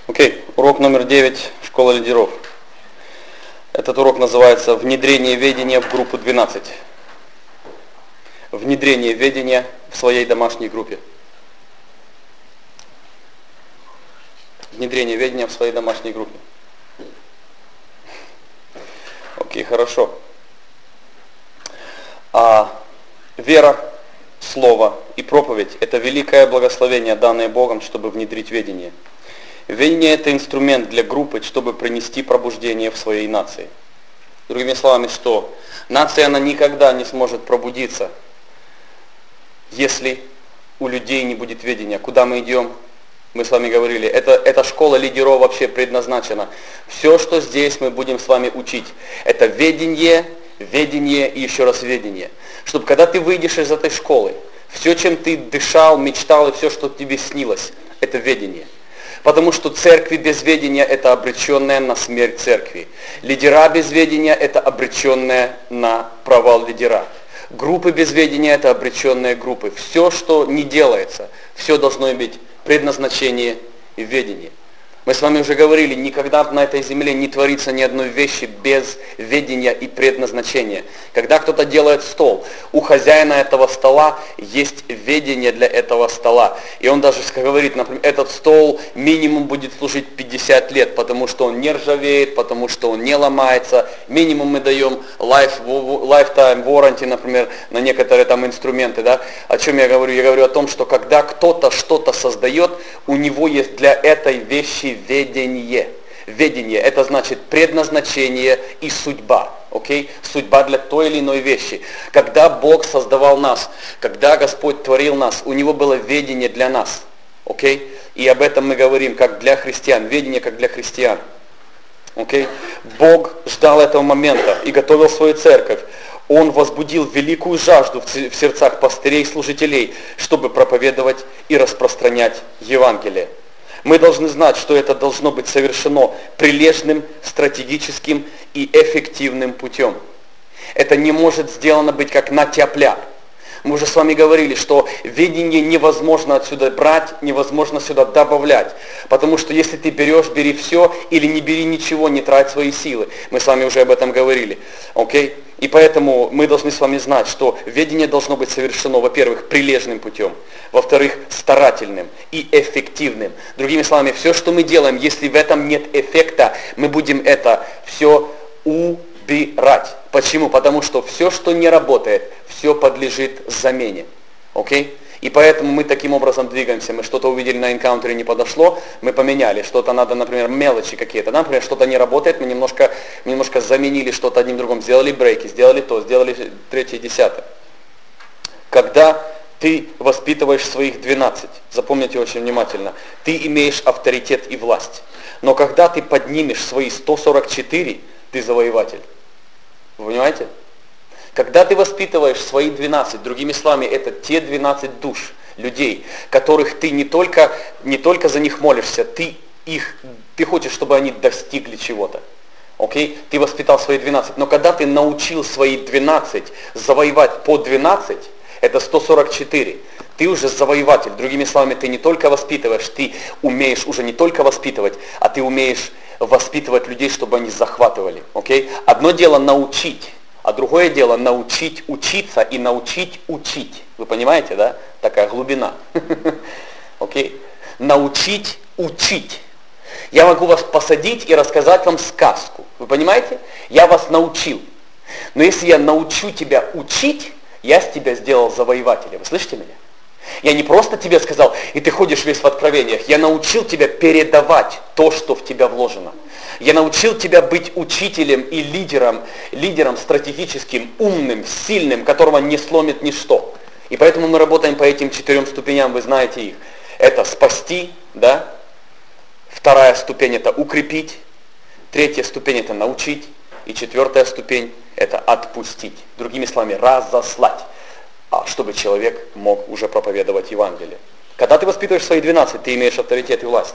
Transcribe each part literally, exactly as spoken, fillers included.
Окей, урок номер девять, школа лидеров. Этот урок называется «Внедрение ведения в группу двенадцать». Внедрение ведения в своей домашней группе. Внедрение ведения в своей домашней группе. Окей, хорошо. А вера, слово и проповедь – это великое благословение, данное Богом, чтобы внедрить ведение. Ведение – это инструмент для группы, чтобы принести пробуждение в своей нации. Другими словами, что нация, она никогда не сможет пробудиться, если у людей не будет ведения. Куда мы идем? Мы с вами говорили, это, эта школа лидеров вообще предназначена. Все, что здесь мы будем с вами учить, это ведение, ведение и еще раз ведение. Чтобы когда ты выйдешь из этой школы, все, чем ты дышал, мечтал и все, что тебе снилось, это ведение. Потому что церкви без ведения – это обреченная на смерть церкви. Лидера без ведения – это обреченная на провал лидера. Группы без ведения – это обреченные группы. Все, что не делается, все должно иметь предназначение и ведение. Мы с вами уже говорили, никогда на этой земле не творится ни одной вещи без ведения и предназначения. Когда кто-то делает стол, у хозяина этого стола есть ведение для этого стола. И он даже говорит, например, этот стол минимум будет служить пятьдесят лет, потому что он не ржавеет, потому что он не ломается. Минимум мы даем life, lifetime warranty, например, на некоторые там инструменты. Да? О чем я говорю? Я говорю о том, что когда кто-то что-то создает, у него есть для этой вещи ведение. Ведение – это значит предназначение и судьба. Okay? Судьба для той или иной вещи. Когда Бог создавал нас, когда Господь творил нас, у Него было ведение для нас. Okay? И об этом мы говорим, как для христиан. Ведение, как для христиан. Okay? Бог ждал этого момента и готовил свою церковь. Он возбудил великую жажду в сердцах пастырей и служителей, чтобы проповедовать и распространять Евангелие. Мы должны знать, что это должно быть совершено прилежным, стратегическим и эффективным путем. Это не может сделано быть как на тяп-ляп. Мы уже с вами говорили, что ведение невозможно отсюда брать, невозможно сюда добавлять. Потому что если ты берешь, бери все, или не бери ничего, не трать свои силы. Мы с вами уже об этом говорили. Окей? И поэтому мы должны с вами знать, что ведение должно быть совершено, во-первых, прилежным путем, во-вторых, старательным и эффективным. Другими словами, все, что мы делаем, если в этом нет эффекта, мы будем это все убирать. Почему? Потому что все, что не работает, все подлежит замене. Окей? И поэтому мы таким образом двигаемся. Мы что-то увидели на энкаунтере, не подошло, мы поменяли. Что-то надо, например, мелочи какие-то. Да? Например, что-то не работает, мы немножко, немножко заменили что-то одним другим. Сделали брейки, сделали то, сделали третье, десятое. Когда ты воспитываешь своих двенадцать, запомните очень внимательно, ты имеешь авторитет и власть. Но когда ты поднимешь свои сто сорок четыре, ты завоеватель. Вы понимаете? Когда ты воспитываешь свои двенадцать, другими словами, это те двенадцать душ, людей, которых ты не только, не только за них молишься, ты, их, ты хочешь, чтобы они достигли чего-то. Окей? Ты воспитал свои двенадцать, но когда ты научил свои двенадцать завоевать по двенадцать, это сто сорок четыре, ты уже завоеватель. Другими словами, ты не только воспитываешь, ты умеешь уже не только воспитывать, а ты умеешь воспитывать людей, чтобы они захватывали. Окей? Одно дело научить. А другое дело научить учиться и научить учить. Вы понимаете, да? Такая глубина. Окей? Научить учить. Я могу вас посадить и рассказать вам сказку. Вы понимаете? Я вас научил. Но если я научу тебя учить, я с тебя сделал завоевателя. Вы слышите меня? Я не просто тебе сказал, и ты ходишь весь в откровениях. Я научил тебя передавать то, что в тебя вложено. Я научил тебя быть учителем и лидером, лидером стратегическим, умным, сильным, которого не сломит ничто. И поэтому мы работаем по этим четырем ступеням, вы знаете их. Это спасти, да? Вторая ступень это укрепить. Третья ступень это научить. И четвертая ступень это отпустить. Другими словами, разослать, чтобы человек мог уже проповедовать Евангелие. Когда ты воспитываешь свои двенадцать, ты имеешь авторитет и власть.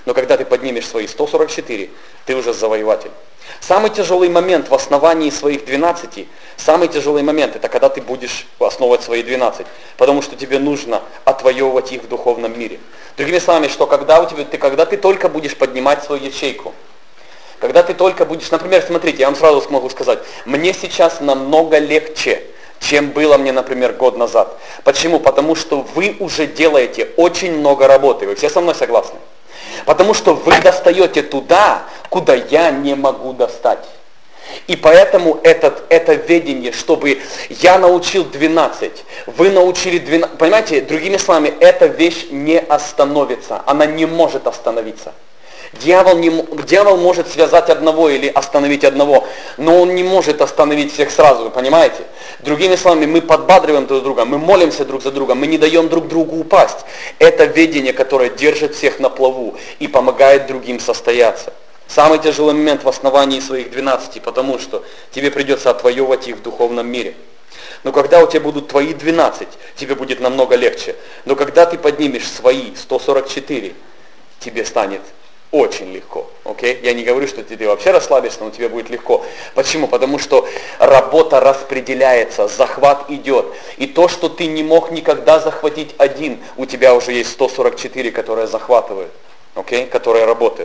Но когда ты поднимешь свои сто сорок четыре, ты уже завоеватель. Самый тяжелый момент в основании своих двенадцати, самый тяжелый момент, это когда ты будешь основывать свои двенадцать, потому что тебе нужно отвоевывать их в духовном мире. Другими словами, что когда, у тебя, ты, когда ты только будешь поднимать свою ячейку, когда ты только будешь, например, смотрите, я вам сразу могу сказать, мне сейчас намного легче, чем было мне, например, год назад. Почему? Потому что вы уже делаете очень много работы, вы все со мной согласны? Потому что вы достаете туда, куда я не могу достать. И поэтому этот, это ведение, чтобы я научил двенадцать, вы научили двенадцать, понимаете, другими словами, эта вещь не остановится, она не может остановиться. Дьявол, не, дьявол может связать одного или остановить одного, но он не может остановить всех сразу, вы понимаете? Другими словами, мы подбадриваем друг друга, мы молимся друг за друга, мы не даем друг другу упасть. Это ведение, которое держит всех на плаву и помогает другим состояться. Самый тяжелый момент в основании своих двенадцати, потому что тебе придется отвоевывать их в духовном мире. Но когда у тебя будут твои двенадцать, тебе будет намного легче. Но когда ты поднимешь свои сто сорок четыре, тебе станет очень легко. Okay? Я не говорю, что ты вообще расслабишься, но тебе будет легко. Почему? Потому что работа распределяется, захват идет. И то, что ты не мог никогда захватить один, у тебя уже есть сто сорок четыре, которые захватывают, okay? Которые работают.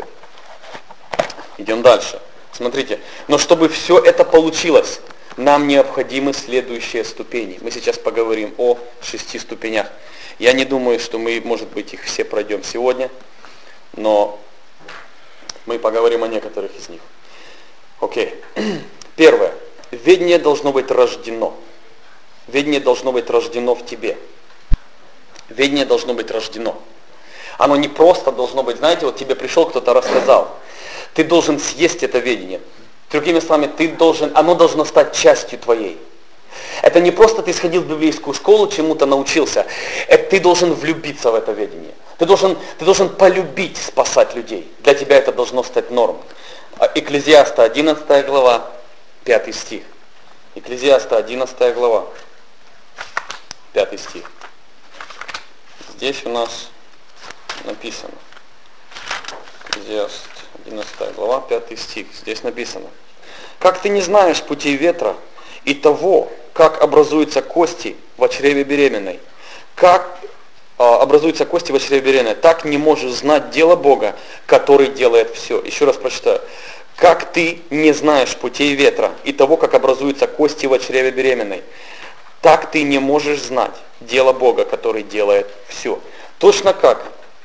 Идем дальше. Смотрите. Но чтобы все это получилось, нам необходимы следующие ступени. Мы сейчас поговорим о шести ступенях. Я не думаю, что мы, может быть, их все пройдем сегодня, но мы поговорим о некоторых из них. Окей. Первое. Ведение должно быть рождено. Ведение должно быть рождено в тебе. Ведение должно быть рождено. Оно не просто должно быть, знаете, вот тебе пришел кто-то рассказал. Ты должен съесть это ведение. Другими словами, ты должен, оно должно стать частью твоей. Это не просто ты сходил в библейскую школу, чему-то научился. Это ты должен влюбиться в это ведение. Ты должен, ты должен полюбить спасать людей. Для тебя это должно стать нормой. Экклезиаста одиннадцатая глава, пятый стих. Экклезиаста одиннадцатая глава, пятый стих. Здесь у нас написано. Экклезиаст одиннадцатая глава, пятый стих. Здесь написано. Как ты не знаешь путей ветра и того, как образуются кости в чреве беременной, как а, образуются кости в чреве беременной, так не можешь знать дело Бога, который делает все. Еще раз прочитаю. Как ты не знаешь путей ветра и того, как образуются кости в чреве беременной, так ты не можешь знать дело Бога, который делает все. Точно как?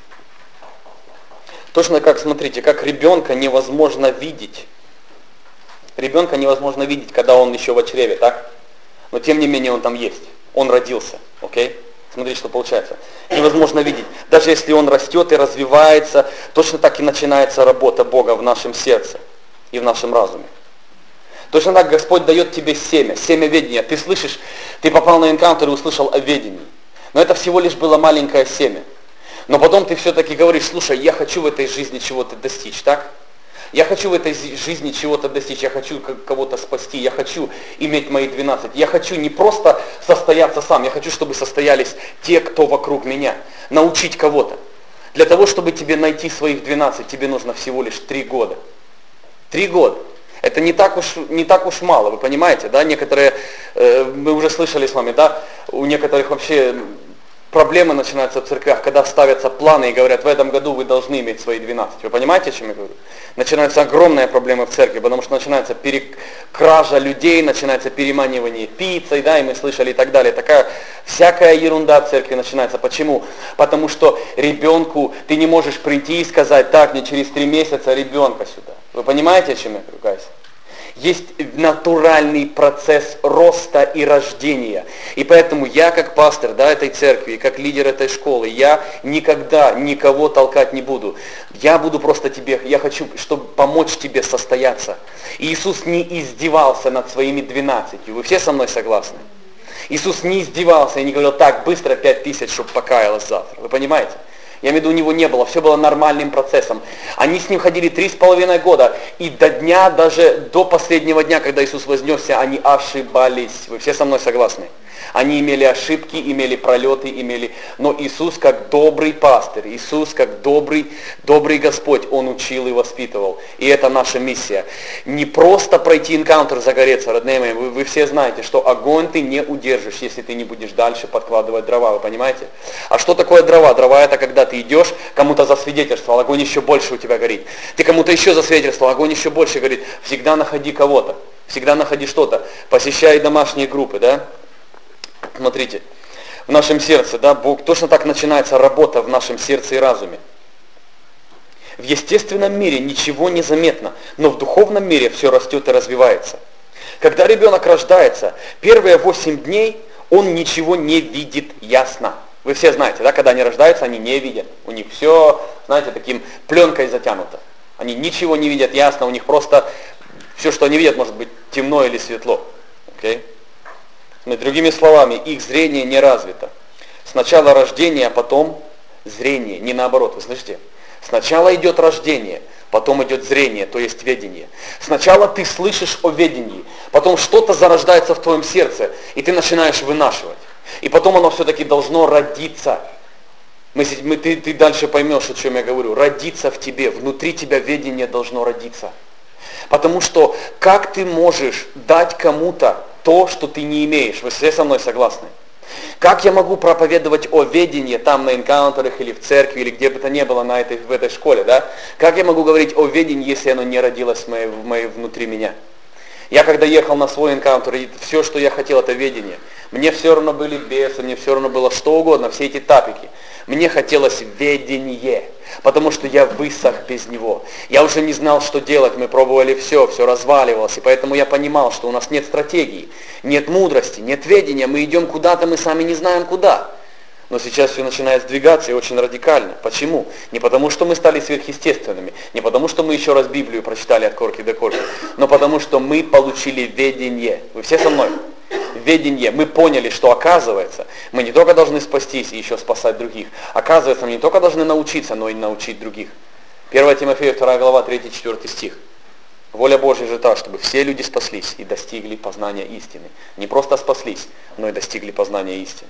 Точно как, смотрите, как ребенка невозможно видеть. Ребенка невозможно видеть, когда он еще в чреве, так? Но тем не менее он там есть. Он родился. Окей? Смотрите, что получается. Невозможно видеть. Даже если он растет и развивается, точно так и начинается работа Бога в нашем сердце и в нашем разуме. Точно так Господь дает тебе семя, семя ведения. Ты слышишь, ты попал на энкаунтер и услышал о ведении. Но это всего лишь было маленькое семя. Но потом ты все-таки говоришь, слушай, я хочу в этой жизни чего-то достичь, так? Я хочу в этой жизни чего-то достичь, я хочу кого-то спасти, я хочу иметь мои двенадцать. Я хочу не просто состояться сам, я хочу, чтобы состоялись те, кто вокруг меня. Научить кого-то. Для того, чтобы тебе найти своих двенадцать, тебе нужно всего лишь три года. Три года. Это не так уж, не так уж мало, вы понимаете, да? Некоторые, э, мы уже слышали с вами, да, у некоторых вообще проблемы начинаются в церквях, когда ставятся планы и говорят, в этом году вы должны иметь свои двенадцать. Вы понимаете, о чем я говорю? Начинаются огромные проблемы в церкви, потому что начинается перекража людей, начинается переманивание пиццей, да, и мы слышали и так далее. Такая всякая ерунда в церкви начинается. Почему? Потому что ребенку ты не можешь прийти и сказать, так, мне через три месяца ребенка сюда. Вы понимаете, о чем я говорю, guys? Есть натуральный процесс роста и рождения. И поэтому я, как пастор, да, этой церкви, как лидер этой школы, я никогда никого толкать не буду. Я буду просто тебе, я хочу, чтобы помочь тебе состояться. И Иисус не издевался над своими двенадцатью. Вы все со мной согласны? Иисус не издевался и не говорил, так, быстро пять тысяч, чтобы покаялась завтра. Вы понимаете? Я имею в виду, у него не было, все было нормальным процессом. Они с ним ходили три с половиной года, и до дня, даже до последнего дня, когда Иисус вознесся, они ошибались. Вы все со мной согласны? Они имели ошибки, имели пролеты, имели... Но Иисус как добрый пастырь, Иисус как добрый, добрый Господь, Он учил и воспитывал. И это наша миссия. Не просто пройти энкаунтер, загореться, родные мои. Вы, вы все знаете, что огонь ты не удержишь, если ты не будешь дальше подкладывать дрова, вы понимаете? А что такое дрова? Дрова это когда ты идешь, кому-то засвидетельствовал, огонь еще больше у тебя горит. Ты кому-то еще засвидетельствовал, огонь еще больше горит. Всегда находи кого-то. Всегда находи что-то. Посещай домашние группы, да? Смотрите, в нашем сердце, да, Бог, точно так начинается работа в нашем сердце и разуме. В естественном мире ничего не заметно, но в духовном мире все растет и развивается. Когда ребенок рождается, первые восемь дней он ничего не видит ясно. Вы все знаете, да, когда они рождаются, они не видят. У них все, знаете, таким пленкой затянуто. Они ничего не видят ясно, у них просто... Все, что они видят, может быть темно или светло. Okay? Но другими словами, их зрение не развито. Сначала рождение, а потом зрение. Не наоборот, вы слышите? Сначала идет рождение, потом идет зрение, то есть ведение. Сначала ты слышишь о ведении, потом что-то зарождается в твоем сердце, и ты начинаешь вынашивать. И потом оно все-таки должно родиться. Мы, мы, ты, ты дальше поймешь, о чем я говорю. Родиться в тебе, внутри тебя ведение должно родиться. Потому что как ты можешь дать кому-то то, что ты не имеешь? Вы все со мной согласны? Как я могу проповедовать о ведении там на энкаунтерах или в церкви, или где бы то ни было на этой, в этой школе, да? Как я могу говорить о ведении, если оно не родилось в моей, в моей, внутри меня? Я когда ехал на свой энкаунтер, все, что я хотел, это ведение. Мне все равно были бесы, мне все равно было что угодно, все эти тапики. Мне хотелось ведение, потому что я высох без него. Я уже не знал, что делать, мы пробовали все, все разваливалось. И поэтому я понимал, что у нас нет стратегии, нет мудрости, нет ведения. Мы идем куда-то, мы сами не знаем куда. Но сейчас все начинает сдвигаться и очень радикально. Почему? Не потому, что мы стали сверхъестественными, не потому, что мы еще раз Библию прочитали от корки до корки, но потому, что мы получили ведение. Вы все со мной? Ведение. Мы поняли, что оказывается, мы не только должны спастись и еще спасать других. Оказывается, мы не только должны научиться, но и научить других. первое Тимофея вторая глава, третий-четвёртый стих. Воля Божья же та, чтобы все люди спаслись и достигли познания истины. Не просто спаслись, но и достигли познания истины.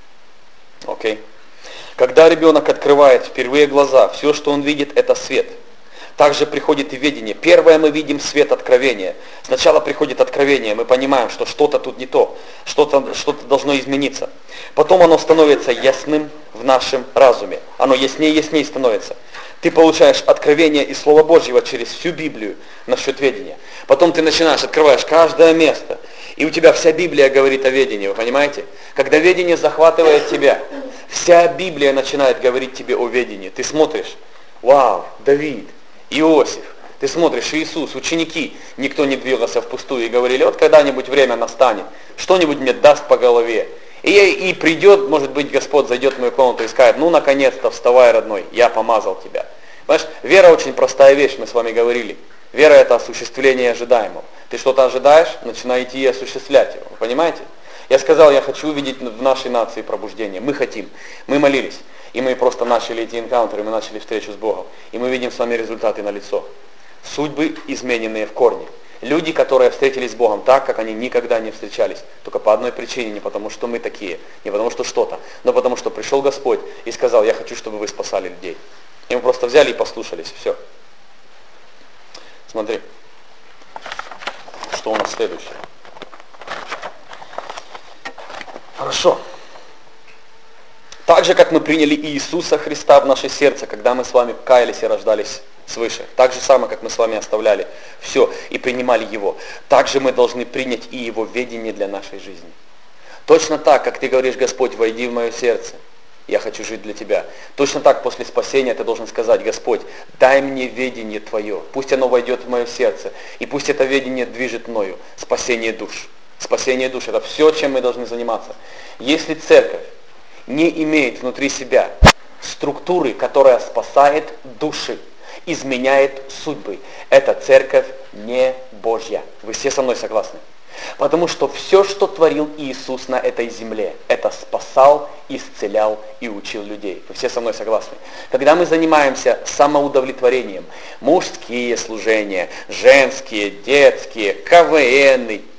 Окей? Когда ребенок открывает впервые глаза, все, что он видит, это свет. Также приходит и видение. Первое мы видим свет откровения. Сначала приходит откровение, мы понимаем, что что-то тут не то, что-то, что-то должно измениться. Потом оно становится ясным в нашем разуме. Оно яснее и яснее становится. Ты получаешь откровение из Слова Божьего через всю Библию насчет ведения. Потом ты начинаешь, открываешь каждое место. И у тебя вся Библия говорит о ведении, вы понимаете? Когда ведение захватывает тебя, вся Библия начинает говорить тебе о ведении. Ты смотришь, вау, Давид, Иосиф, ты смотришь, Иисус, ученики, никто не двигался впустую и говорили, вот когда-нибудь время настанет, что-нибудь мне даст по голове. И, и придет, может быть, Господь зайдет в мою комнату и скажет, ну, наконец-то, вставай, родной, я помазал тебя. Понимаешь, вера очень простая вещь, мы с вами говорили. Вера это осуществление ожидаемого. Ты что-то ожидаешь, начинай идти и осуществлять его. Вы понимаете? Я сказал, я хочу увидеть в нашей нации пробуждение. Мы хотим. Мы молились. И мы просто начали эти энкаунтеры, мы начали встречу с Богом. И мы видим с вами результаты налицо. Судьбы измененные в корне. Люди, которые встретились с Богом так, как они никогда не встречались. Только по одной причине, не потому что мы такие, не потому что что-то, но потому что пришел Господь и сказал, я хочу, чтобы вы спасали людей. И мы просто взяли и послушались. Все. Смотри, что у нас следующее. Хорошо. Так же, как мы приняли Иисуса Христа в наше сердце, когда мы с вами каялись и рождались свыше. Так же самое, как мы с вами оставляли все и принимали Его. Так же мы должны принять и Его ведение для нашей жизни. Точно так, как ты говоришь, Господь, войди в мое сердце. Я хочу жить для Тебя. Точно так после спасения ты должен сказать, Господь, дай мне ведение Твое. Пусть оно войдет в мое сердце. И пусть это ведение движет мною. Спасение душ. Спасение душ. Это все, чем мы должны заниматься. Если церковь не имеет внутри себя структуры, которая спасает души, изменяет судьбы, эта церковь не Божья. Вы все со мной согласны? Потому что все, что творил Иисус на этой земле, это спасал, исцелял и учил людей. Вы все со мной согласны? Когда мы занимаемся самоудовлетворением, мужские служения, женские, детские, КВН,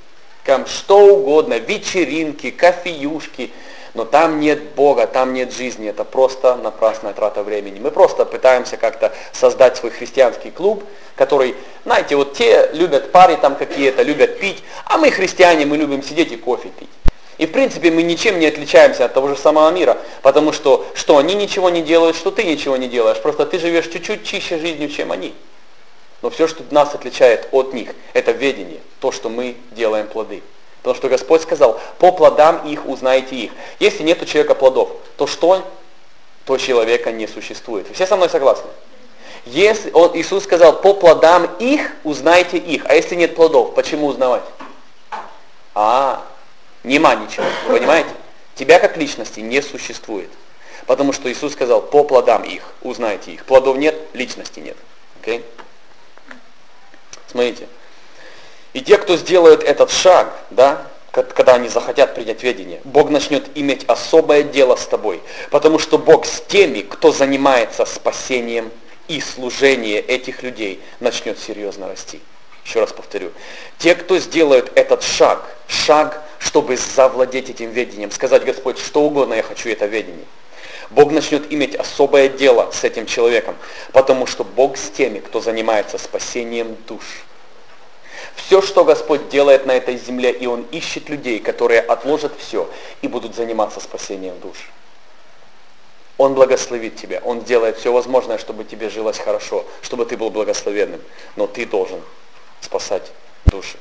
Там что угодно, вечеринки, кофеюшки, но там нет Бога, там нет жизни, это просто напрасная трата времени. Мы просто пытаемся как-то создать свой христианский клуб, который, знаете, вот те любят пари там какие-то, любят пить, а мы христиане, мы любим сидеть и кофе пить. И в принципе мы ничем не отличаемся от того же самого мира, потому что, что они ничего не делают, что ты ничего не делаешь, просто ты живешь чуть-чуть чище жизнью, чем они. Но все, что нас отличает от них, это ведение, то, что мы делаем плоды. Потому что Господь сказал, по плодам их узнаете их. Если нет у человека плодов, то что? То человека не существует. Вы все со мной согласны? Если он, Иисус сказал, по плодам их узнаете их. А если нет плодов, почему узнавать? А, нема ничего, вы понимаете? Тебя как личности не существует. Потому что Иисус сказал, по плодам их узнаете их. Плодов нет, личности нет. Okay? Смотрите. И те, кто сделают этот шаг, да, когда они захотят принять ведение, Бог начнет иметь особое дело с тобой. Потому что Бог с теми, кто занимается спасением и служением этих людей, начнет серьезно расти. Еще раз повторю. Те, кто сделают этот шаг, шаг, чтобы завладеть этим ведением, сказать, Господь, что угодно я хочу это ведение. Бог начнет иметь особое дело с этим человеком, потому что Бог с теми, кто занимается спасением душ. Все, что Господь делает на этой земле, и Он ищет людей, которые отложат все и будут заниматься спасением душ. Он благословит тебя, Он делает все возможное, чтобы тебе жилось хорошо, чтобы ты был благословенным, но ты должен спасать души.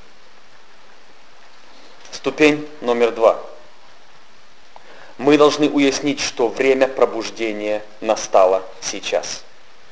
Ступень номер два. Мы должны уяснить, что время пробуждения настало сейчас.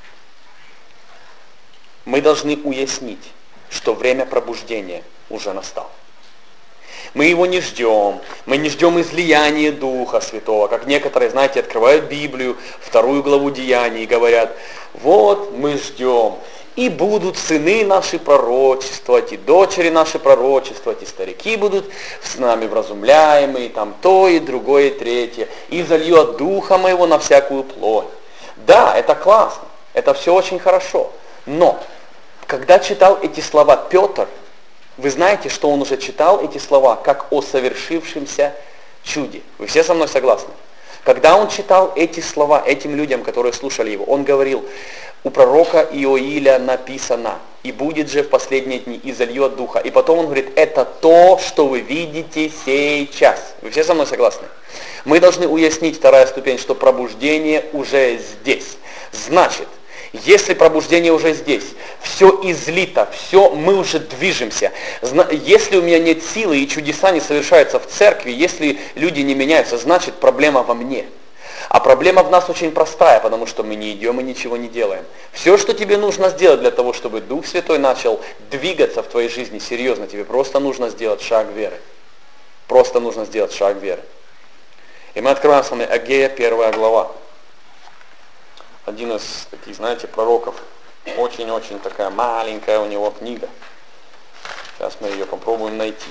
Мы должны уяснить, что время пробуждения уже настало. Мы его не ждем. Мы не ждем излияния Духа Святого. Как некоторые, знаете, открывают Библию, вторую главу Деяний и говорят, вот мы ждем. И будут сыны наши пророчествовать, и дочери наши пророчествовать, и старики будут с нами вразумляемые, и там то, и другое, и третье. И залью от Духа моего на всякую плоть. Да, это классно, это все очень хорошо. Но, когда читал эти слова Петр, вы знаете, что он уже читал эти слова, как о совершившемся чуде. Вы все со мной согласны? Когда он читал эти слова этим людям, которые слушали его, он говорил, у пророка Иоиля написано, и будет же в последние дни, и зальет духа. И потом он говорит, это то, что вы видите сейчас. Вы все со мной согласны? Мы должны уяснить, вторая ступень, что пробуждение уже здесь. Значит, если пробуждение уже здесь, все излито, все, мы уже движемся. Если у меня нет силы и чудеса не совершаются в церкви, если люди не меняются, значит проблема во мне. А проблема в нас очень простая, потому что мы не идем и ничего не делаем. Все, что тебе нужно сделать для того, чтобы Дух Святой начал двигаться в твоей жизни серьезно, тебе просто нужно сделать шаг веры. Просто нужно сделать шаг веры. И мы открываем с вами Агея, первая глава. Один из таких, знаете, пророков. Очень-очень такая маленькая у него книга. Сейчас мы ее попробуем найти.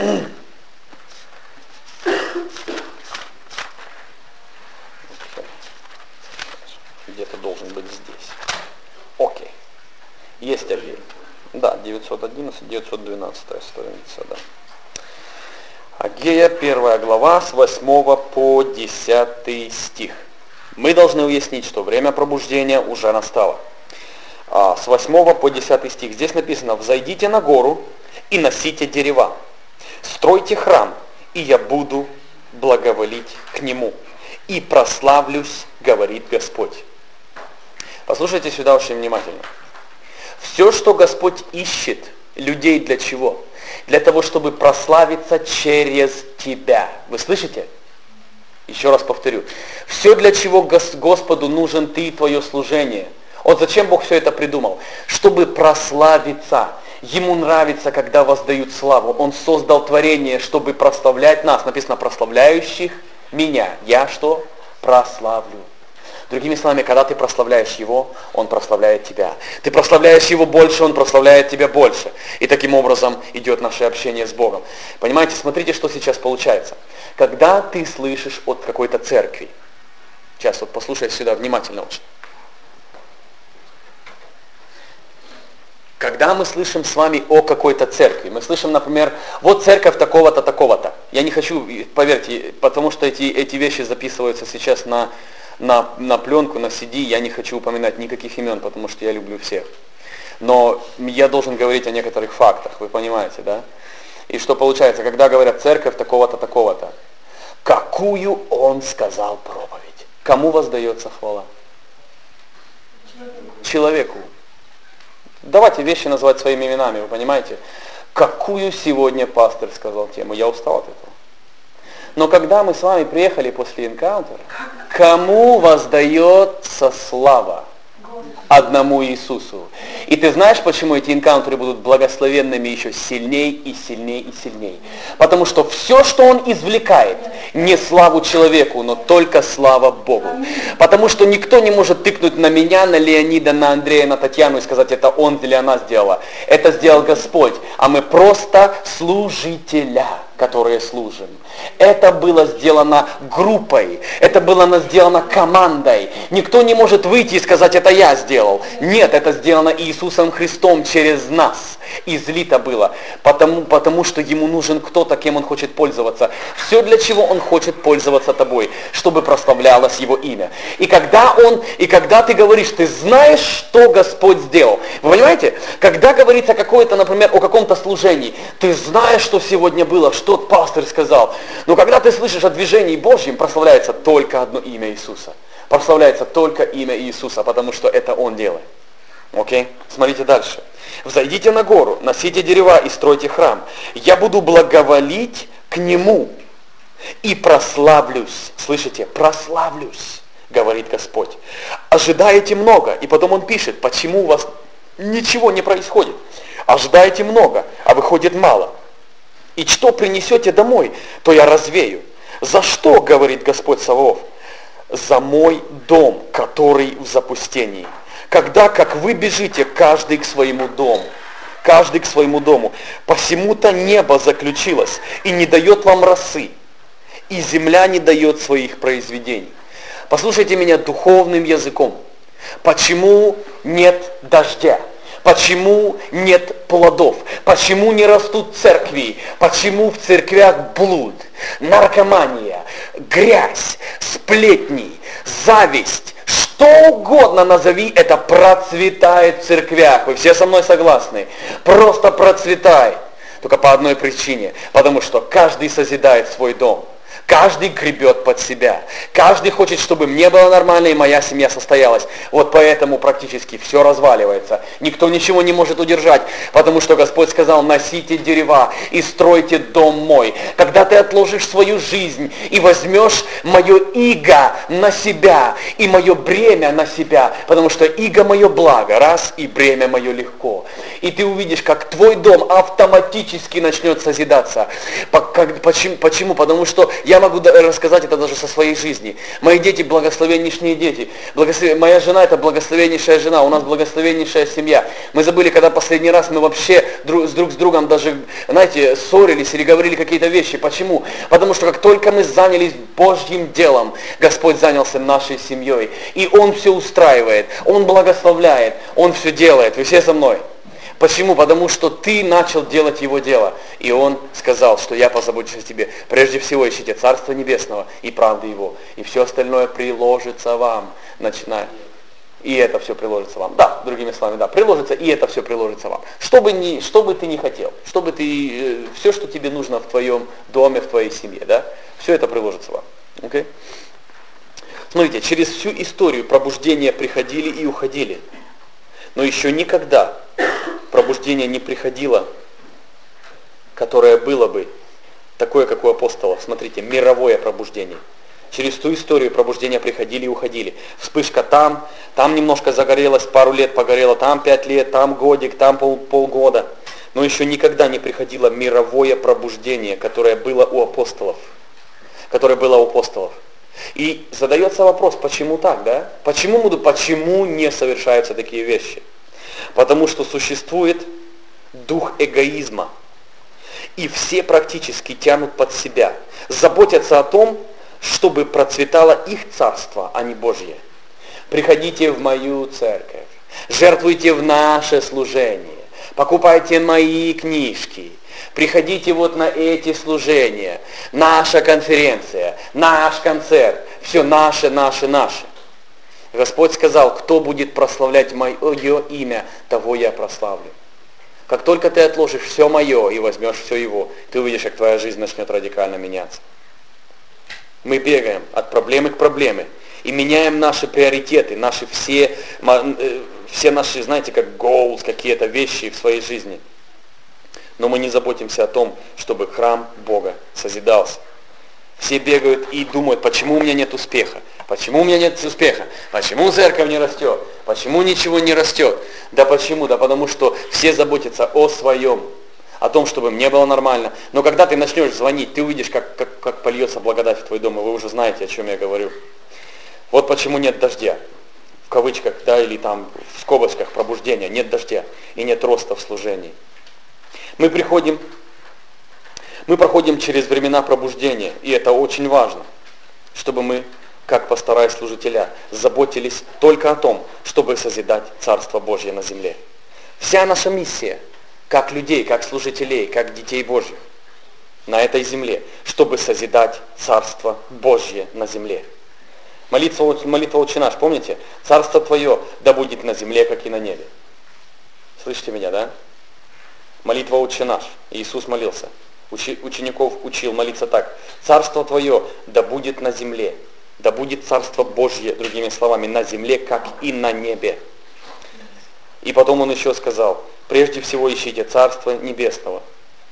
Где-то должен быть здесь. Окей. Есть Агея. Да, девятьсот одиннадцать девятьсот двенадцать страница, да. Агея, первая глава, с восьмого по десятый стих. Мы должны уяснить, что время пробуждения уже настало. А, с восьмого по десятый стих. Здесь написано, «Взойдите на гору и носите дерева, стройте храм, и я буду благоволить к нему, и прославлюсь, говорит Господь». Послушайте сюда очень внимательно. Все, что Господь ищет людей для чего? Для того, чтобы прославиться через тебя. Вы слышите? Еще раз повторю. Все, для чего Господу нужен ты и твое служение. Вот зачем Бог все это придумал? Чтобы прославиться. Ему нравится, когда воздают славу. Он создал творение, чтобы прославлять нас. Написано, прославляющих меня. Я что? Прославлю. Другими словами, когда ты прославляешь Его, Он прославляет тебя. Ты прославляешь Его больше, Он прославляет тебя больше. И таким образом идет наше общение с Богом. Понимаете, смотрите, что сейчас получается. Когда ты слышишь от какой-то церкви, сейчас вот послушай сюда внимательно очень. Когда когда мы слышим с вами о какой-то церкви, мы слышим, например, вот церковь такого-то, такого-то. Я не хочу, поверьте, потому что эти, эти вещи записываются сейчас на, на, на пленку, на си ди, я не хочу упоминать никаких имен, потому что я люблю всех. Но я должен говорить о некоторых фактах, вы понимаете, да? И что получается, когда говорят церковь такого-то, такого-то, какую он сказал проповедь? Кому воздается хвала? Человеку. Давайте вещи называть своими именами, вы понимаете? Какую сегодня пастор сказал тему? Я устал от этого. Но когда мы с вами приехали после энкаунтера, кому воздается слава? Одному Иисусу. И ты знаешь, почему эти энкаунтеры будут благословенными еще сильней и сильней и сильней? Потому что все, что он извлекает, не славу человеку, но только слава Богу. Потому что никто не может тыкнуть на меня, на Леонида, на Андрея, на Татьяну и сказать, это он или она сделала. Это сделал Господь, а мы просто служителя, которые служим. Это было сделано группой, это было сделано командой. Никто не может выйти и сказать, это я сделал. Нет, это сделано Иисусом Христом через нас. Излито было, потому, потому что ему нужен кто-то, кем он хочет пользоваться. Все, для чего он хочет пользоваться тобой, чтобы прославлялось его имя. И когда он, и когда ты говоришь, ты знаешь, что Господь сделал. Вы понимаете? Когда говорится какое-то, например, о каком-то служении, ты знаешь, что сегодня было, что пастор сказал. Но когда ты слышишь о движении Божьем, прославляется только одно имя Иисуса. Прославляется только имя Иисуса, потому что это Он делает. Окей? Смотрите дальше. «Взойдите на гору, носите дерева и стройте храм. Я буду благоволить к Нему и прославлюсь». Слышите? «Прославлюсь», говорит Господь. «Ожидаете много». И потом Он пишет, почему у вас ничего не происходит. «Ожидаете много, а выходит мало. И что принесете домой, то я развею. За что, говорит Господь Саваоф? За мой дом, который в запустении. Когда, как вы бежите, каждый к своему дому, каждый к своему дому, посему-то небо заключилось и не дает вам росы, и земля не дает своих произведений». Послушайте меня духовным языком. Почему нет дождя? Почему нет плодов? Почему не растут церкви? Почему в церквях блуд, наркомания, грязь, сплетни, зависть? Что угодно назови, это процветает в церквях. Вы все со мной согласны? Просто процветает. Только по одной причине. Потому что каждый созидает свой дом. Каждый гребет под себя. Каждый хочет, чтобы мне было нормально и моя семья состоялась. Вот поэтому практически все разваливается. Никто ничего не может удержать, потому что Господь сказал, носите дерева и стройте дом мой. Когда ты отложишь свою жизнь и возьмешь мое иго на себя и мое бремя на себя, потому что иго мое благо, раз, и бремя мое легко. И ты увидишь, как твой дом автоматически начнет созидаться. Почему? Почему? Потому что я могу рассказать это даже со своей жизни. Мои дети благословеннейшие дети. Благослов... Моя жена это благословеннейшая жена. У нас благословеннейшая семья. Мы забыли, когда последний раз мы вообще друг с, друг с другом даже, знаете, ссорились или говорили какие-то вещи. Почему? Потому что как только мы занялись Божьим делом, Господь занялся нашей семьей. И Он все устраивает. Он благословляет. Он все делает. Вы все со мной? Почему? Потому что ты начал делать Его дело. И Он сказал, что я позабочусь о тебе. Прежде всего ищите Царство Небесного и правды Его. И все остальное приложится вам. Начиная. И это все приложится вам. Да, другими словами, да, приложится, и это все приложится вам. Что бы, ни, что бы ты ни хотел, что бы ты, все, что тебе нужно в твоем доме, в твоей семье, да, все это приложится вам. Okay? Смотрите, через всю историю пробуждения приходили и уходили. Но еще никогда пробуждение не приходило, которое было бы такое, как у апостолов. Смотрите, мировое пробуждение. Через ту историю пробуждения приходили и уходили. Вспышка там, там немножко загорелось, пару лет погорело, там пять лет, там годик, там пол, полгода. Но еще никогда не приходило мировое пробуждение, которое было у апостолов. Которое было у апостолов. И задается вопрос, почему так, да? Почему, почему не совершаются такие вещи? Потому что существует дух эгоизма. И все практически тянут под себя. Заботятся о том, чтобы процветало их царство, а не Божье. Приходите в мою церковь. Жертвуйте в наше служение. покупайте мои книжки, приходите вот на эти служения, наша конференция, наш концерт, все наше, наше, наше. Господь сказал, кто будет прославлять мое имя, того я прославлю. Как только ты отложишь все мое и возьмешь все его, ты увидишь, как твоя жизнь начнет радикально меняться. Мы бегаем от проблемы к проблеме и меняем наши приоритеты, наши все, все наши, знаете, как goals, какие-то вещи в своей жизни. Но мы не заботимся о том, чтобы храм Бога созидался. Все бегают и думают, почему у меня нет успеха, почему у меня нет успеха, почему церковь не растет, почему ничего не растет. Да почему? Да потому что все заботятся о своем, о том, чтобы мне было нормально. Но когда ты начнешь звонить, ты увидишь, как, как, как польется благодать в твой дом, и вы уже знаете, о чем я говорю. Вот почему нет дождя, в кавычках, да, или там в скобочках пробуждения, нет дождя и нет роста в служении. Мы приходим, мы проходим через времена пробуждения, и это очень важно, чтобы мы, как пастора и служителя, заботились только о том, чтобы созидать Царство Божье на земле. Вся наша миссия, как людей, как служителей, как детей Божьих, на этой земле, чтобы созидать Царство Божье на земле. Молитва, молитва «Отче наш», помните? «Царство Твое да будет на земле, как и на небе». Слышите меня, да? Молитва «Отче наш». Иисус молился. Учи, учеников учил молиться так. «Царство Твое да будет на земле». Да будет Царство Божье, другими словами, на земле, как и на небе. И потом он еще сказал, прежде всего ищите Царство Небесного.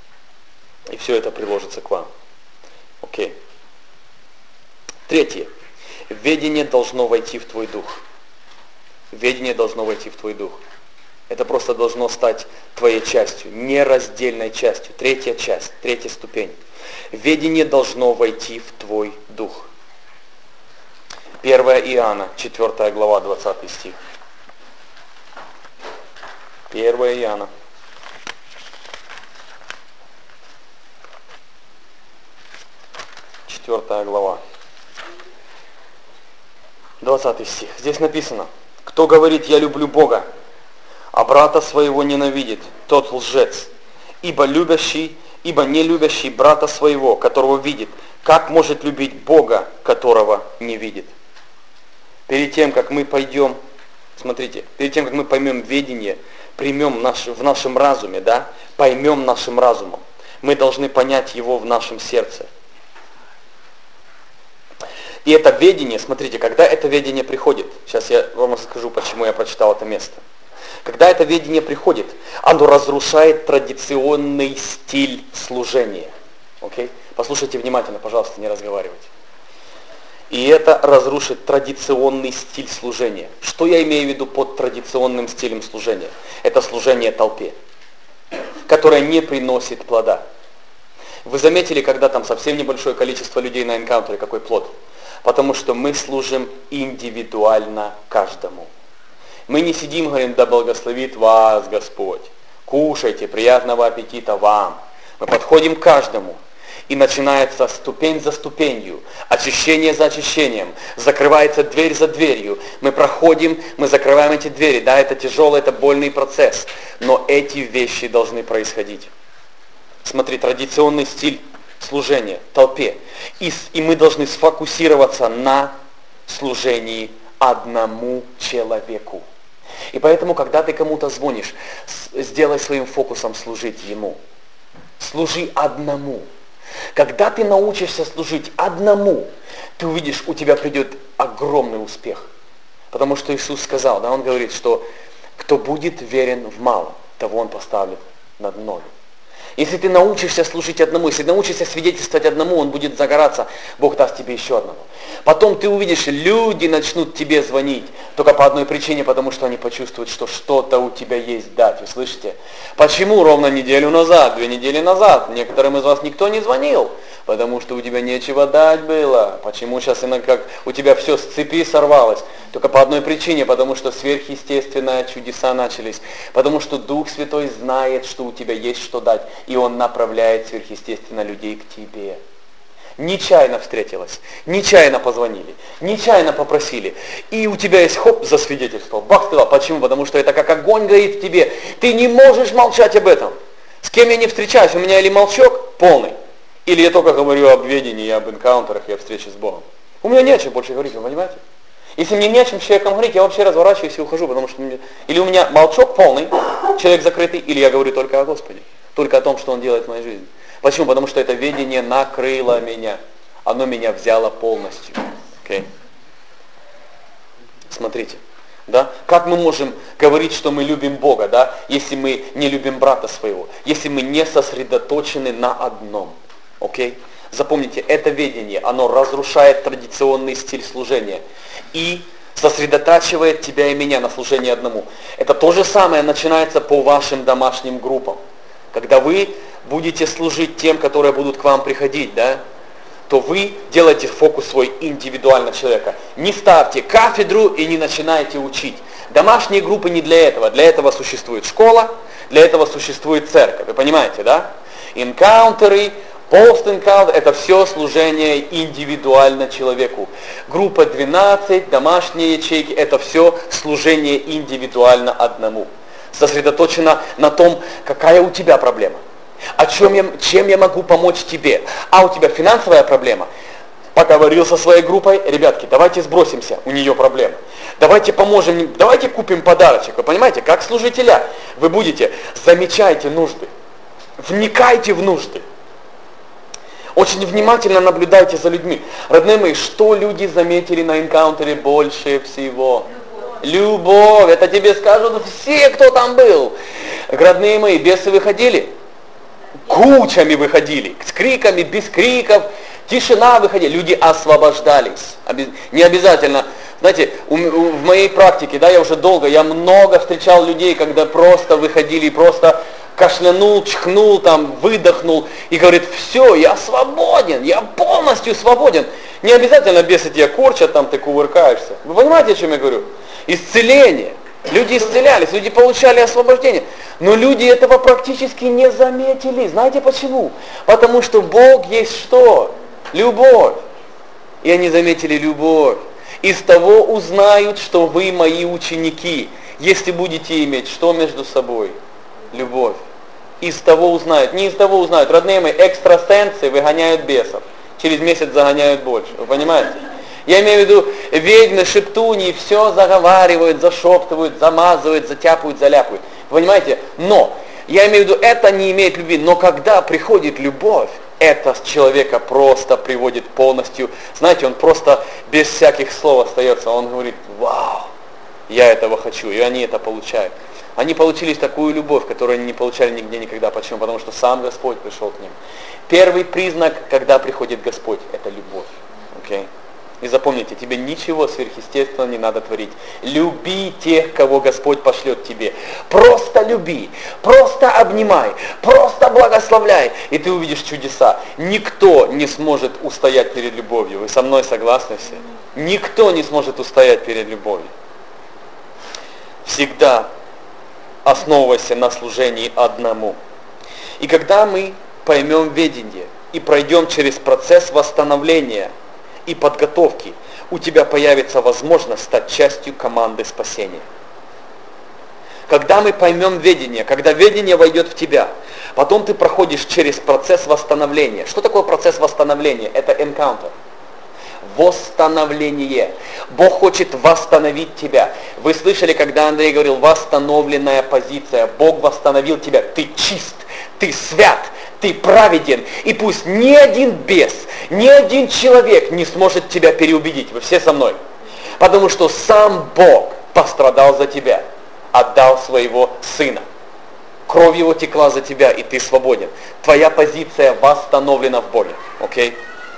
И все это приложится к вам. Окей. Третье. Ведение должно войти в твой дух. Ведение должно войти в твой дух. Это просто должно стать твоей частью, нераздельной частью. Третья часть, третья ступень. Ведение должно войти в твой дух. первое Иоанна, четвёртая глава, двадцатый стих. первое Иоанна. четвёртая глава. двадцатый стих. Здесь написано, кто говорит, я люблю Бога, а брата своего ненавидит, тот лжец. Ибо любящий, ибо не любящий брата своего, которого видит, как может любить Бога, которого не видит? Перед тем, как мы пойдем, смотрите, перед тем, как мы поймем ведение, примем наш, в нашем разуме, да, поймем нашим разумом, мы должны понять его в нашем сердце. И это ведение, смотрите, когда это ведение приходит, сейчас я вам расскажу, почему я прочитал это место. Когда это ведение приходит, оно разрушает традиционный стиль служения. Окей? Послушайте внимательно, пожалуйста, не разговаривайте. И это разрушит традиционный стиль служения. Что я имею в виду под традиционным стилем служения? Это служение толпе, которое не приносит плода. Вы заметили, когда там совсем небольшое количество людей на энкаунтере, какой плод? Потому что мы служим индивидуально каждому. Мы не сидим, говорим, да благословит вас Господь. Кушайте, приятного аппетита вам. Мы подходим к каждому. И начинается ступень за ступенью, очищение за очищением, закрывается дверь за дверью. Мы проходим, мы закрываем эти двери. Да, это тяжелый, это больный процесс, но эти вещи должны происходить. Смотри, традиционный стиль служения толпе. И, и мы должны сфокусироваться на служении одному человеку. И поэтому, когда ты кому-то звонишь, сделай своим фокусом служить ему. Служи одному. Когда ты научишься служить одному, ты увидишь, у тебя придет огромный успех. Потому что Иисус сказал, да, Он говорит, что кто будет верен в малом, того Он поставит над мною. Если ты научишься служить одному, если научишься свидетельствовать одному, он будет загораться, Бог даст тебе еще одного. Потом ты увидишь, люди начнут тебе звонить, только по одной причине, потому что они почувствуют, что что-то у тебя есть дать. Вы слышите? Почему ровно неделю назад, две недели назад некоторым из вас никто не звонил? Потому что у тебя нечего дать было. Почему сейчас иногда как у тебя все с цепи сорвалось? Только по одной причине, потому что сверхъестественные чудеса начались. Потому что Дух Святой знает, что у тебя есть что дать. И Он направляет сверхъестественно людей к тебе. Нечаянно встретилась, нечаянно позвонили, нечаянно попросили. И у тебя есть хоп, засвидетельствовал. Бах, сказал. Почему? Потому что это как огонь горит в тебе. Ты не можешь молчать об этом. С кем я не встречаюсь, у меня или молчок полный, или я только говорю об ведении, об энкаунтерах и об встрече с Богом. У меня не о чем больше говорить, вы понимаете? Если мне не о чем с человеком говорить, я вообще разворачиваюсь и ухожу, потому что мне... или у меня молчок полный, человек закрытый, или я говорю только о Господе, только о том, что Он делает в моей жизни. Почему? Потому что это ведение накрыло меня, оно меня взяло полностью. Okay? Смотрите, да? Как мы можем говорить, что мы любим Бога, да? Если мы не любим брата своего, если мы не сосредоточены на одном. Okay? Запомните, это ведение, оно разрушает традиционный стиль служения и сосредотачивает тебя и меня на служении одному. Это то же самое начинается по вашим домашним группам. Когда вы будете служить тем, которые будут к вам приходить, да, то вы делаете фокус свой индивидуально человека. Не ставьте кафедру и не начинайте учить. Домашние группы не для этого. Для этого существует школа, для этого существует церковь. Вы понимаете, да? Энкаунтеры, пост-энкаунтер, это все служение индивидуально человеку. Группа двенадцать, домашние ячейки, это все служение индивидуально одному. Сосредоточено на том, какая у тебя проблема. О чем я, чем я могу помочь тебе? А у тебя финансовая проблема? Поговорил со своей группой, ребятки, давайте сбросимся, у нее проблема. Давайте поможем, давайте купим подарочек. Вы понимаете, как служителя вы будете, замечайте нужды, вникайте в нужды. Очень внимательно наблюдайте за людьми. Родные мои, что люди заметили на энкаунтере больше всего? Любовь. Это тебе скажут все, кто там был. Родные мои, бесы выходили? Кучами выходили. С криками, без криков. Тишина выходила. Люди освобождались. Не обязательно. Знаете, в моей практике, да, я уже долго, я много встречал людей, когда просто выходили, просто кашлянул, чихнул, там, выдохнул и говорит, все, я свободен, я полностью свободен. Не обязательно бесы тебя корчат, там ты кувыркаешься. Вы понимаете, о чем я говорю? Исцеление. Люди исцелялись, люди получали освобождение. Но люди этого практически не заметили. Знаете почему? Потому что Бог есть что? Любовь. И они заметили любовь. Из того узнают, что вы мои ученики, если будете иметь что между собой? Любовь. Из того узнают. Не из того узнают. Родные мои, экстрасенсы выгоняют бесов. Через месяц загоняют больше. Вы понимаете? Я имею в виду, ведьмы, шептуни, все заговаривают, зашептывают, замазывают, затяпают, заляпают. Вы понимаете? Но, я имею в виду, это не имеет любви. Но когда приходит любовь, это человека просто приводит полностью. Знаете, он просто без всяких слов остается. Он говорит, вау, я этого хочу. И они это получают. Они получили такую любовь, которую они не получали нигде никогда. Почему? Потому что сам Господь пришел к ним. Первый признак, когда приходит Господь, это любовь. Okay? И запомните, тебе ничего сверхъестественного не надо творить. Люби тех, кого Господь пошлет тебе. Просто люби, просто обнимай, просто благословляй, и ты увидишь чудеса. Никто не сможет устоять перед любовью. Вы со мной согласны все? Никто не сможет устоять перед любовью. Всегда основывайся на служении одному. И когда мы поймем ведение и пройдем через процесс восстановления и подготовки, у тебя появится возможность стать частью команды спасения. Когда мы поймем ведение, когда ведение войдет в тебя, потом ты проходишь через процесс восстановления. Что такое процесс восстановления? Это энкаунтер. Восстановление. Бог хочет восстановить тебя. Вы слышали, когда Андрей говорил, восстановленная позиция. Бог восстановил тебя. Ты чист, ты свят, ты праведен. И пусть ни один бес, ни один человек не сможет тебя переубедить. Вы все со мной? Потому что сам Бог пострадал за тебя. Отдал своего Сына. Кровь Его текла за тебя, и ты свободен. Твоя позиция восстановлена в Боге. Окей?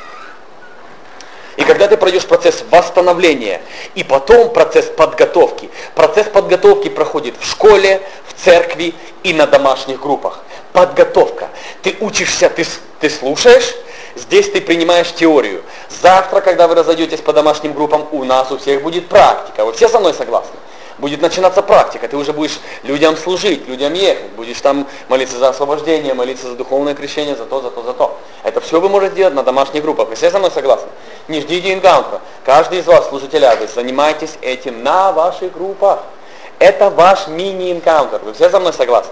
И когда ты пройдешь процесс восстановления, и потом процесс подготовки. Процесс подготовки проходит в школе, в церкви и на домашних группах. Подготовка. Ты учишься, ты, ты слушаешь, здесь ты принимаешь теорию. Завтра, когда вы разойдетесь по домашним группам, у нас у всех будет практика. Вы все со мной согласны? Будет начинаться практика, ты уже будешь людям служить, людям ехать, будешь там молиться за освобождение, молиться за духовное крещение, за то, за то, за то. Это все вы можете делать на домашних группах. Вы все со мной согласны? Не ждите энкаунтера. Каждый из вас, служителя, вы занимаетесь этим на ваших группах. Это ваш мини-энкаунтер. Вы все со мной согласны?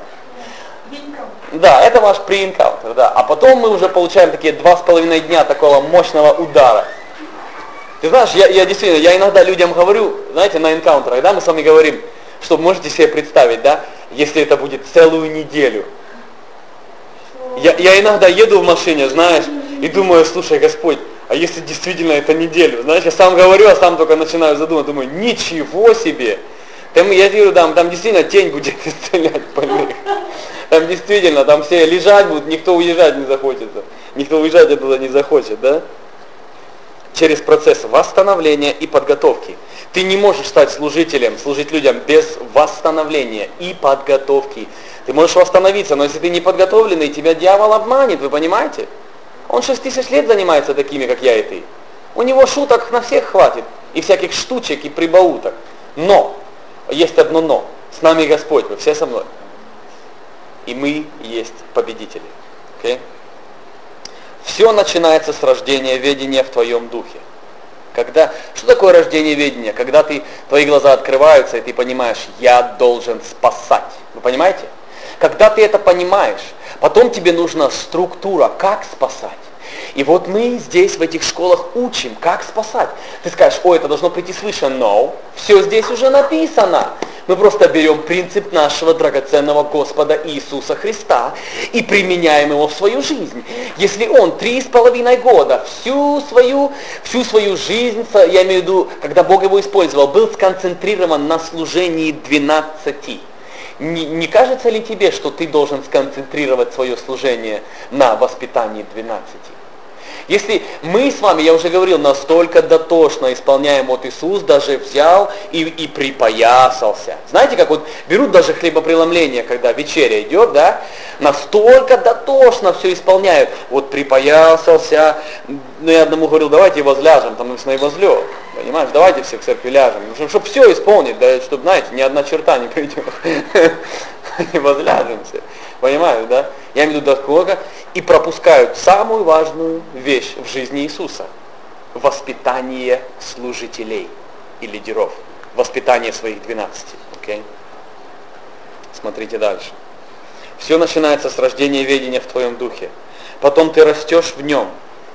Да, это ваш pre-encounter, да. А потом мы уже получаем такие два с половиной дня такого мощного удара. Ты знаешь, я, я действительно, я иногда людям говорю, знаете, на энкаунтерах, да, мы с вами говорим, что можете себе представить, да, если это будет целую неделю. Я, я иногда еду в машине, знаешь, и думаю, слушай, Господь, а если действительно это неделю? Знаешь, я сам говорю, а сам только начинаю задумывать, думаю, ничего себе! Там, я говорю, там, там действительно тень будет исцелять больных. Там действительно, там все лежать будут, никто уезжать не захочется. Никто уезжать оттуда не захочет, да? Через процесс восстановления и подготовки. Ты не можешь стать служителем, служить людям без восстановления и подготовки. Ты можешь восстановиться, но если ты не подготовленный, тебя дьявол обманет, вы понимаете? Он шесть тысяч лет занимается такими, как я и ты. У него шуток на всех хватит, и всяких штучек, и прибауток. Но, есть одно но. С нами Господь, вы все со мной. И мы есть победители. Okay? Все начинается с рождения ведения в твоем духе. Когда, что такое рождение ведения? Когда ты, твои глаза открываются, и ты понимаешь, я должен спасать. Вы понимаете? Когда ты это понимаешь, потом тебе нужна структура, как спасать. И вот мы здесь, в этих школах, учим, как спасать. Ты скажешь, ой, это должно прийти свыше. No, все здесь уже написано. Мы просто берем принцип нашего драгоценного Господа Иисуса Христа и применяем его в свою жизнь. Если Он три с половиной года, всю свою, всю свою жизнь, я имею в виду, когда Бог его использовал, был сконцентрирован на служении двенадцати. Не, не кажется ли тебе, что ты должен сконцентрировать свое служение на воспитании двенадцати? Если мы с вами, я уже говорил, настолько дотошно исполняем, вот Иисус даже взял и, и припоясался. Знаете, как вот берут даже хлебопреломление, когда вечеря идет, да, настолько дотошно все исполняют. Вот припоясался, ну я одному говорил, давайте возляжем, там мы с ней возлег. Понимаешь, давайте все в церкви ляжем, чтобы все исполнить, да, чтобы, знаете, ни одна черта не придет. И возляжемся. Понимаешь, да? Я имею в виду досколько. И пропускают самую важную вещь в жизни Иисуса. Воспитание служителей и лидеров. Воспитание своих двенадцати. Okay? Смотрите дальше. Все начинается с рождения ведения в твоем духе. Потом ты растешь в нем.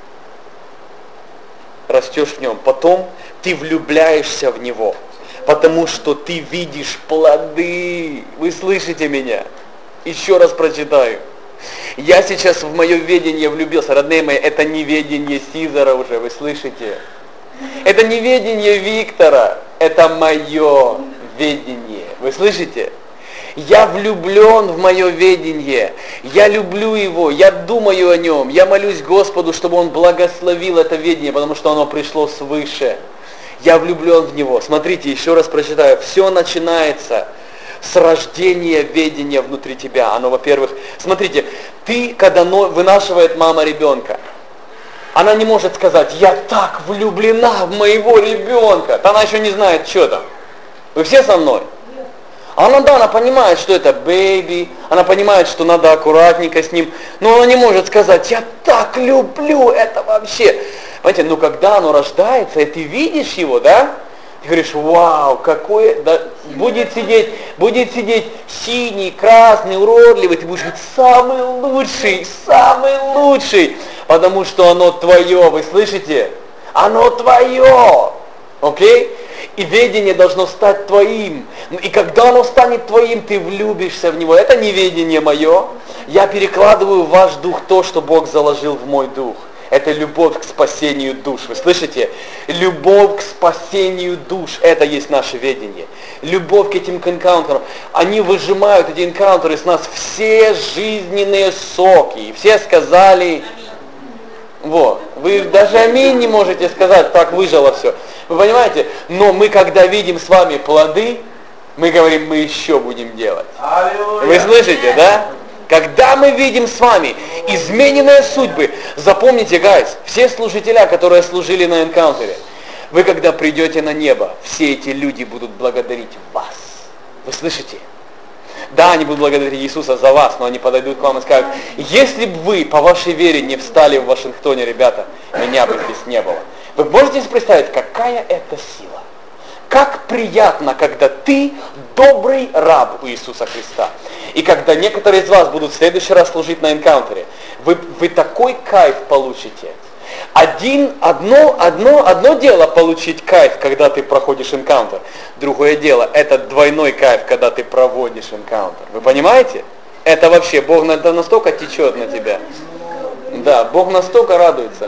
Растешь в нем. Потом ты влюбляешься в него. Потому что ты видишь плоды. Вы слышите меня? Еще раз прочитаю. Я сейчас в мое ведение влюбился. Родные мои, это не ведение Сизара уже, вы слышите? Это не ведение Виктора, это мое ведение. Вы слышите? Я влюблен в мое ведение. Я люблю его, я думаю о нем. Я молюсь Господу, чтобы он благословил это ведение, потому что оно пришло свыше. Я влюблен в него. Смотрите, еще раз прочитаю. Все начинается с рождения ведения внутри тебя. Оно, во-первых, смотрите, ты, когда вынашивает мама ребенка, она не может сказать, я так влюблена в моего ребенка. Она еще не знает, что там. Вы все со мной? Она, да, она понимает, что это бэйби, она понимает, что надо аккуратненько с ним, но она не может сказать, я так люблю это вообще. Понимаете, но когда оно рождается, и ты видишь его, да, ты говоришь, вау, какой, да, будет сидеть, будет сидеть синий, красный, уродливый, ты будешь говорить, самый лучший, самый лучший, потому что оно твое, вы слышите? Оно твое, окей? И ведение должно стать твоим. И когда оно станет твоим, ты влюбишься в него. Это не ведение мое. Я перекладываю в ваш дух то, что Бог заложил в мой дух. Это любовь к спасению душ. Вы слышите? Любовь к спасению душ. Это есть наше ведение. Любовь к этим энкаунтерам. Они выжимают эти энкаунтеры с нас все жизненные соки. И все сказали... Вот. Вы даже аминь не можете сказать, так выжило все. Вы понимаете? Но мы, когда видим с вами плоды, мы говорим, мы еще будем делать. Вы слышите, да? Когда мы видим с вами измененные судьбы, запомните, гайс, все служителя, которые служили на энкаунтере, вы когда придете на небо, все эти люди будут благодарить вас. Вы слышите? Да, они будут благодарить Иисуса за вас, но они подойдут к вам и скажут, если бы вы по вашей вере не встали в Вашингтоне, ребята, меня бы здесь не было. Вы можете себе представить, какая это сила? Как приятно, когда ты добрый раб у Иисуса Христа. И когда некоторые из вас будут в следующий раз служить на энкаунтере, вы, вы такой кайф получите. Один, одно, одно, одно дело получить кайф, когда ты проходишь энкаунтер. Другое дело, это двойной кайф, когда ты проводишь энкаунтер. Вы понимаете? Это вообще, Бог настолько течет на тебя. Да, Бог настолько радуется.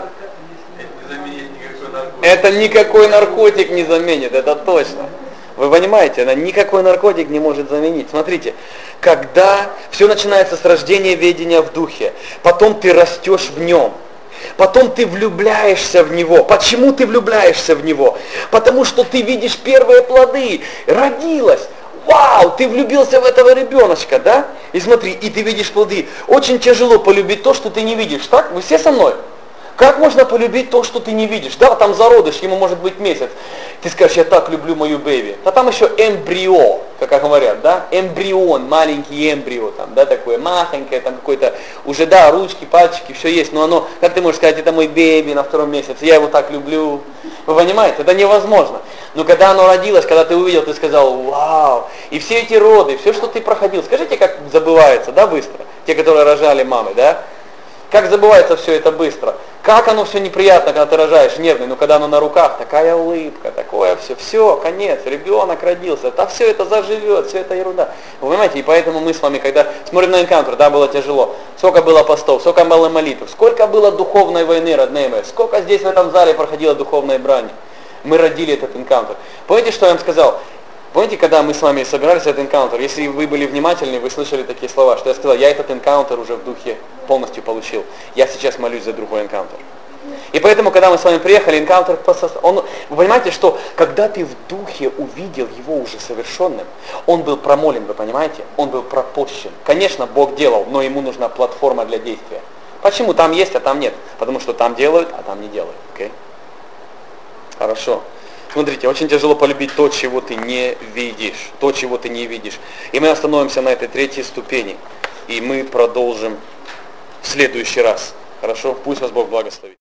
Это никакой наркотик не заменит, это точно. Вы понимаете, она никакой наркотик не может заменить. Смотрите, когда все начинается с рождения ведения в духе, потом ты растешь в нем, потом ты влюбляешься в него. Почему ты влюбляешься в него? Потому что ты видишь первые плоды, родилась. Вау, ты влюбился в этого ребеночка, да? И смотри, и ты видишь плоды. Очень тяжело полюбить то, что ты не видишь, так? Вы все со мной? Как можно полюбить то, что ты не видишь? Да, там зародыш, ему может быть месяц. Ты скажешь, я так люблю мою бэби. А там еще эмбрио, как говорят, да? Эмбрион, маленький эмбрио, там, да, такое махонькое, там какое-то, уже, да, ручки, пальчики, все есть, но оно, как ты можешь сказать, это мой бэби на втором месяце, я его так люблю. Вы понимаете, это невозможно. Но когда оно родилось, когда ты увидел, ты сказал, вау. И все эти роды, все, что ты проходил, скажите, как забывается, да, быстро? Те, которые рожали мамы, да? Как забывается все это быстро. Как оно все неприятно, когда ты рожаешь, нервный, но когда оно на руках, такая улыбка, такое все, все, конец, ребенок родился, да все это заживет, все это ерунда. Вы понимаете, и поэтому мы с вами, когда смотрим на энкаунтер, да, было тяжело, сколько было постов, сколько было молитв, сколько было духовной войны, родные мои, сколько здесь в этом зале проходило духовной брани. Мы родили этот энкаунтер. Помните, что я вам сказал? Помните, когда мы с вами собирались в этот энкаунтер, если вы были внимательны, вы слышали такие слова, что я сказал, я этот энкаунтер уже в духе полностью получил. Я сейчас молюсь за другой энкаунтер. И поэтому, когда мы с вами приехали, энкаунтер, он, вы понимаете, что когда ты в духе увидел его уже совершенным, он был промолен, вы понимаете? Он был пропущен. Конечно, Бог делал, но ему нужна платформа для действия. Почему там есть, а там нет? Потому что там делают, а там не делают. Okay? Хорошо. Смотрите, очень тяжело полюбить то, чего ты не видишь. То, чего ты не видишь. И мы остановимся на этой третьей ступени. И мы продолжим в следующий раз. Хорошо? Пусть вас Бог благословит.